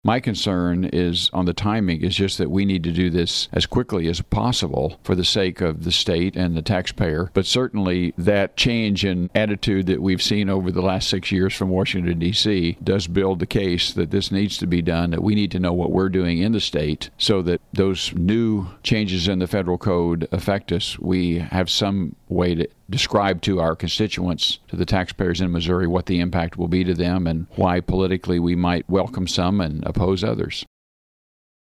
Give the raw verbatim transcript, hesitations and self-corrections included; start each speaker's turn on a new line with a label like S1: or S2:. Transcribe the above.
S1: My concern is on the timing is just that we need to do this as quickly as possible for the sake of the state and the taxpayer. But certainly that change in attitude that we've seen over the last six years from Washington, D C does build the case that this needs to be done, that we need to know what we're doing in the state so that those new changes in the federal code affect us. We have some way to describe to our constituents, to the taxpayers in Missouri, what the impact will be to them and why politically we might welcome some and oppose others.